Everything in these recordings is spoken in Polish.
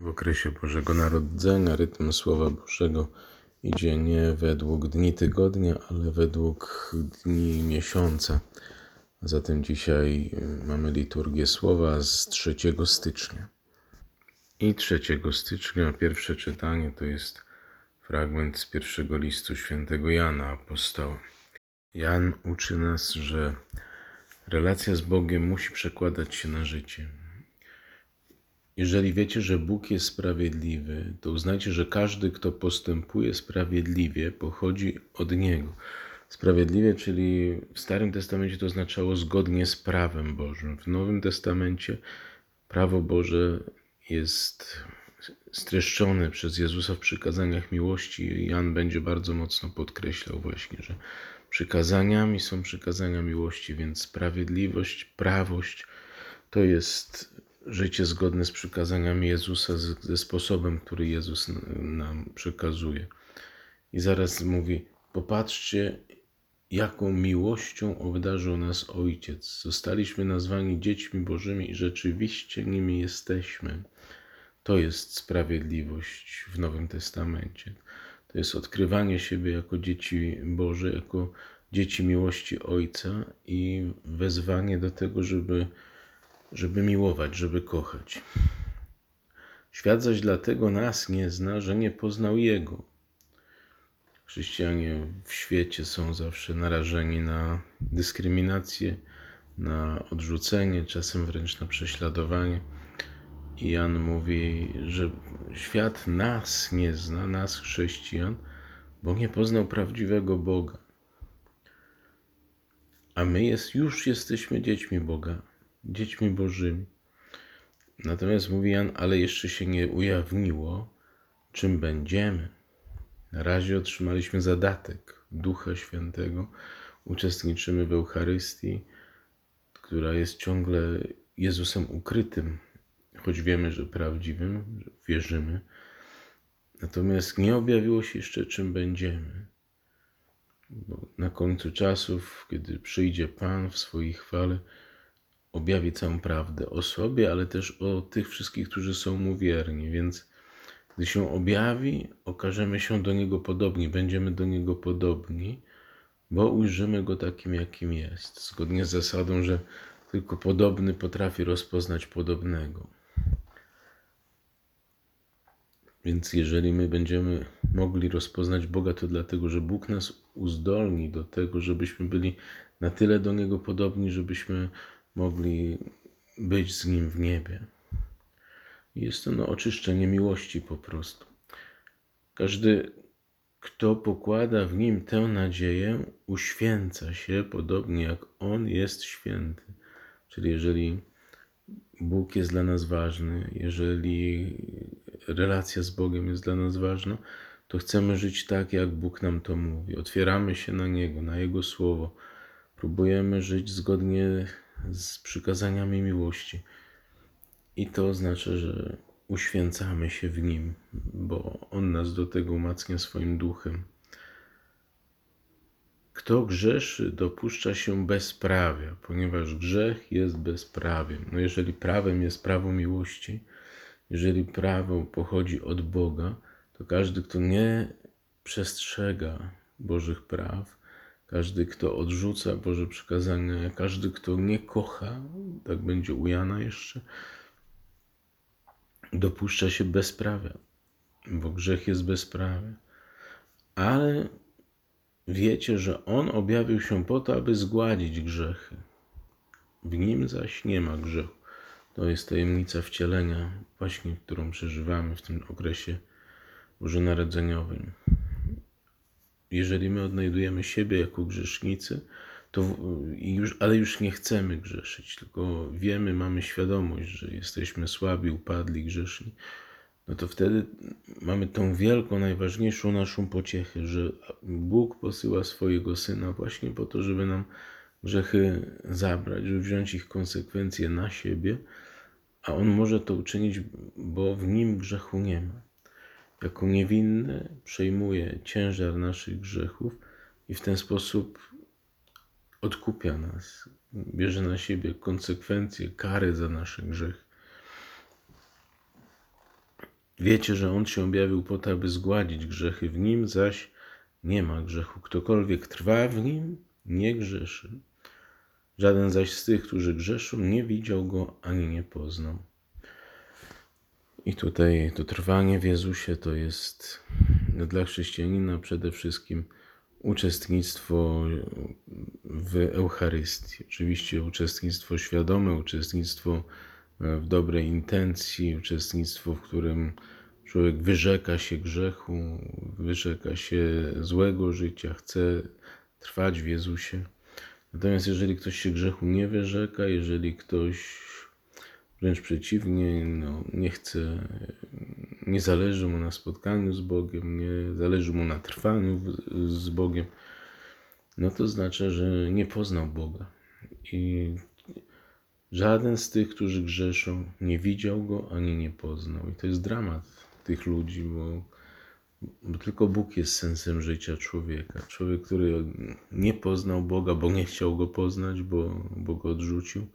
W okresie Bożego Narodzenia rytm Słowa Bożego idzie nie według dni tygodnia, ale według dni miesiąca. A zatem dzisiaj mamy liturgię Słowa z 3 stycznia. I 3 stycznia pierwsze czytanie to jest fragment z pierwszego listu świętego Jana Apostoła. Jan uczy nas, że relacja z Bogiem musi przekładać się na życie. Jeżeli wiecie, że Bóg jest sprawiedliwy, to uznajcie, że każdy, kto postępuje sprawiedliwie, pochodzi od Niego. Sprawiedliwie, czyli w Starym Testamencie to oznaczało zgodnie z prawem Bożym. W Nowym Testamencie prawo Boże jest streszczone przez Jezusa w przykazaniach miłości. Jan będzie bardzo mocno podkreślał właśnie, że przykazaniami są przykazania miłości, więc sprawiedliwość, prawość to jest życie zgodne z przykazaniami Jezusa, ze sposobem, który Jezus nam przekazuje. I zaraz mówi, popatrzcie, jaką miłością obdarzył nas Ojciec. Zostaliśmy nazwani dziećmi Bożymi i rzeczywiście nimi jesteśmy. To jest sprawiedliwość w Nowym Testamencie. To jest odkrywanie siebie jako dzieci Boże, jako dzieci miłości Ojca i wezwanie do tego, żeby miłować, żeby kochać. Świat zaś dlatego nas nie zna, że nie poznał Jego. Chrześcijanie w świecie są zawsze narażeni na dyskryminację, na odrzucenie, czasem wręcz na prześladowanie. I Jan mówi, że świat nas nie zna, nas chrześcijan, bo nie poznał prawdziwego Boga. A my już jesteśmy dziećmi Boga, dziećmi Bożymi. Natomiast mówi Jan, ale jeszcze się nie ujawniło, czym będziemy. Na razie otrzymaliśmy zadatek Ducha Świętego, uczestniczymy w Eucharystii, która jest ciągle Jezusem ukrytym, choć wiemy, że prawdziwym, że wierzymy. Natomiast nie objawiło się jeszcze, czym będziemy. Bo na końcu czasów, kiedy przyjdzie Pan w swojej chwale, objawi całą prawdę o sobie, ale też o tych wszystkich, którzy są Mu wierni. Więc gdy się objawi, okażemy się do Niego podobni, będziemy do Niego podobni, bo ujrzymy Go takim, jakim jest. Zgodnie z zasadą, że tylko podobny potrafi rozpoznać podobnego. Więc jeżeli my będziemy mogli rozpoznać Boga, to dlatego, że Bóg nas uzdolni do tego, żebyśmy byli na tyle do Niego podobni, żebyśmy mogli być z Nim w niebie. Jest to oczyszczenie miłości po prostu. Każdy, kto pokłada w Nim tę nadzieję, uświęca się podobnie jak On jest święty. Czyli jeżeli Bóg jest dla nas ważny, jeżeli relacja z Bogiem jest dla nas ważna, to chcemy żyć tak, jak Bóg nam to mówi. Otwieramy się na Niego, na Jego Słowo. Próbujemy żyć zgodnie z przykazaniami miłości. I to oznacza, że uświęcamy się w Nim, bo On nas do tego umacnia swoim duchem. Kto grzeszy, dopuszcza się bezprawia, ponieważ grzech jest bezprawiem. Jeżeli prawem jest prawo miłości, jeżeli prawo pochodzi od Boga, to każdy, kto nie przestrzega Bożych praw, każdy, kto odrzuca Boże przykazania, każdy, kto nie kocha, tak będzie u Jana jeszcze, dopuszcza się bezprawia, bo grzech jest bezprawia. Ale wiecie, że On objawił się po to, aby zgładzić grzechy. W Nim zaś nie ma grzechu. To jest tajemnica wcielenia, właśnie którą przeżywamy w tym okresie bożonarodzeniowym. Jeżeli my odnajdujemy siebie jako grzesznicy, ale już nie chcemy grzeszyć, tylko wiemy, mamy świadomość, że jesteśmy słabi, upadli, grzeszni, no to wtedy mamy tą wielką, najważniejszą naszą pociechę, że Bóg posyła swojego Syna właśnie po to, żeby nam grzechy zabrać, żeby wziąć ich konsekwencje na siebie, a On może to uczynić, bo w Nim grzechu nie ma. Jako niewinny przejmuje ciężar naszych grzechów i w ten sposób odkupia nas, bierze na siebie konsekwencje, kary za nasze grzechy. Wiecie, że On się objawił po to, aby zgładzić grzechy, w Nim zaś nie ma grzechu. Ktokolwiek trwa w Nim, nie grzeszy. Żaden zaś z tych, którzy grzeszą, nie widział Go ani nie poznał. I tutaj to trwanie w Jezusie to jest dla chrześcijanina przede wszystkim uczestnictwo w Eucharystii. Oczywiście uczestnictwo świadome, uczestnictwo w dobrej intencji, uczestnictwo, w którym człowiek wyrzeka się grzechu, wyrzeka się złego życia, chce trwać w Jezusie. Natomiast jeżeli ktoś się grzechu nie wyrzeka, jeżeli ktoś wręcz przeciwnie, nie chce, nie zależy mu na spotkaniu z Bogiem, nie zależy mu na trwaniu z Bogiem, no to znaczy, że nie poznał Boga. I żaden z tych, którzy grzeszą, nie widział Go ani nie poznał. I to jest dramat tych ludzi, bo tylko Bóg jest sensem życia człowieka. Człowiek, który nie poznał Boga, bo nie chciał Go poznać, bo Go odrzucił,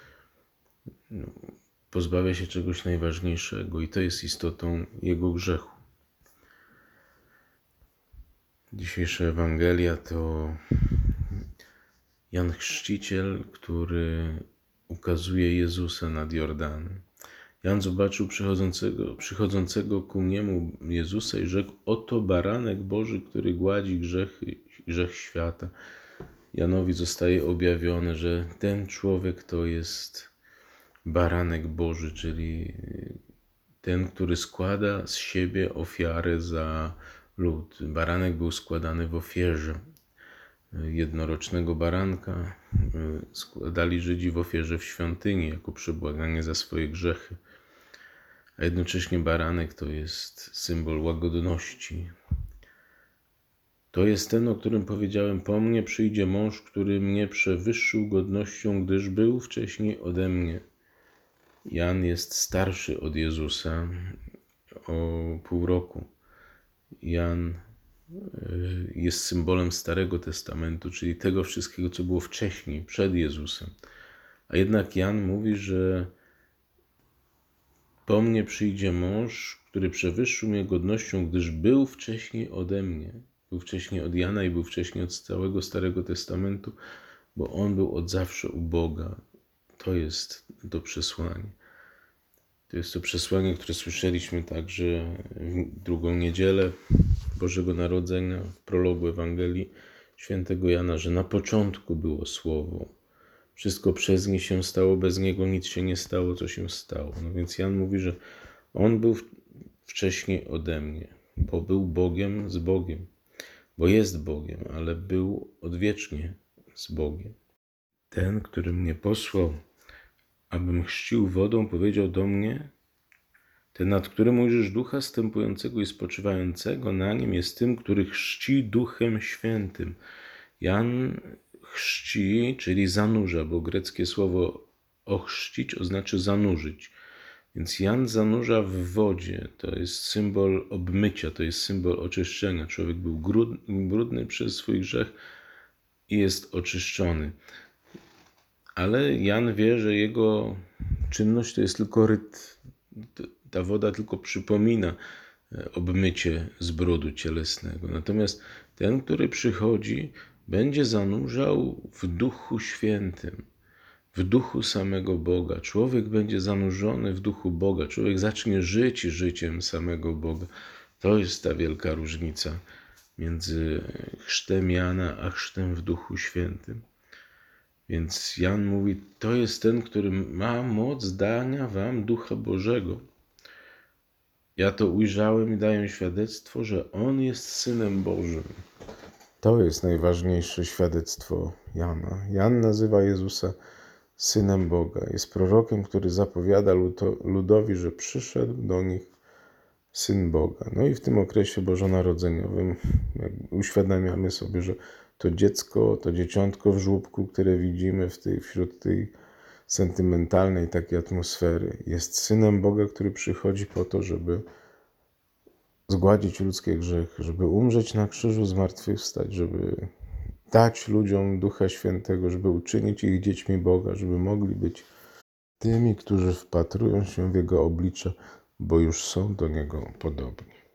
pozbawia się czegoś najważniejszego i to jest istotą jego grzechu. Dzisiejsza Ewangelia to Jan Chrzciciel, który ukazuje Jezusa nad Jordanem. Jan zobaczył przychodzącego ku niemu Jezusa i rzekł: oto baranek Boży, który gładzi grzech świata. Janowi zostaje objawione, że ten człowiek to jest baranek Boży, czyli ten, który składa z siebie ofiarę za lud. Baranek był składany w ofierze. Jednorocznego baranka składali Żydzi w ofierze w świątyni jako przebłaganie za swoje grzechy. A jednocześnie baranek to jest symbol łagodności. To jest ten, o którym powiedziałem: po mnie przyjdzie mąż, który mnie przewyższył godnością, gdyż był wcześniej ode mnie. Jan jest starszy od Jezusa o pół roku. Jan jest symbolem Starego Testamentu, czyli tego wszystkiego, co było wcześniej, przed Jezusem. A jednak Jan mówi, że po mnie przyjdzie mąż, który przewyższył mnie godnością, gdyż był wcześniej ode mnie. Był wcześniej od Jana i był wcześniej od całego Starego Testamentu, bo on był od zawsze u Boga. To jest to przesłanie. To jest to przesłanie, które słyszeliśmy także w drugą niedzielę Bożego Narodzenia, w prologu Ewangelii Świętego Jana, że na początku było Słowo. Wszystko przez nie się stało, bez niego nic się nie stało, co się stało. No więc Jan mówi, że on był wcześniej ode mnie, bo był Bogiem z Bogiem, bo jest Bogiem, ale był odwiecznie z Bogiem. Ten, który mnie posłał, abym chrzcił wodą, powiedział do mnie: ten, nad którym ujrzysz Ducha zstępującego i spoczywającego na nim, jest tym, który chrzci Duchem Świętym. Jan chrzci, czyli zanurza, bo greckie słowo ochrzcić oznacza zanurzyć. Więc Jan zanurza w wodzie. To jest symbol obmycia, to jest symbol oczyszczenia. Człowiek był brudny przez swój grzech i jest oczyszczony. Ale Jan wie, że jego czynność to jest tylko ryt. Ta woda tylko przypomina obmycie z brudu cielesnego. Natomiast ten, który przychodzi, będzie zanurzał w Duchu Świętym, w Duchu samego Boga. Człowiek będzie zanurzony w Duchu Boga. Człowiek zacznie żyć życiem samego Boga. To jest ta wielka różnica między chrztem Jana a chrztem w Duchu Świętym. Więc Jan mówi: to jest ten, który ma moc dania wam Ducha Bożego. Ja to ujrzałem i daję świadectwo, że On jest Synem Bożym. To jest najważniejsze świadectwo Jana. Jan nazywa Jezusa Synem Boga. Jest prorokiem, który zapowiada ludowi, że przyszedł do nich Syn Boga. No i w tym okresie bożonarodzeniowym uświadamiamy sobie, że to dziecko, to dzieciątko w żłóbku, które widzimy wśród tej sentymentalnej takiej atmosfery, jest Synem Boga, który przychodzi po to, żeby zgładzić ludzkie grzechy, żeby umrzeć na krzyżu, zmartwychwstać, żeby dać ludziom Ducha Świętego, żeby uczynić ich dziećmi Boga, żeby mogli być tymi, którzy wpatrują się w Jego oblicze bo już są do Niego podobni.